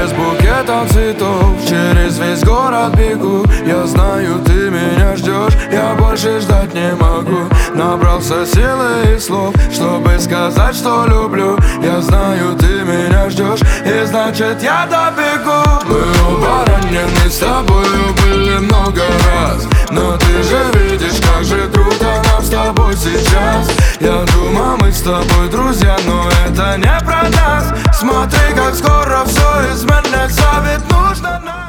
с букетом цветов через весь город бегу. Я знаю, ты меня ждешь, я больше ждать не могу. Набрался силы и слов, чтобы сказать, что люблю. Я знаю, ты меня ждешь, и значит я добегу. Мы оба ранены, с тобою были много раз, но ты же видишь, как же круто нам с тобой сейчас. Я думал, мы с тобой друзья, но это не про нас. Смотри, как скоро все изменится, ведь нужно нам.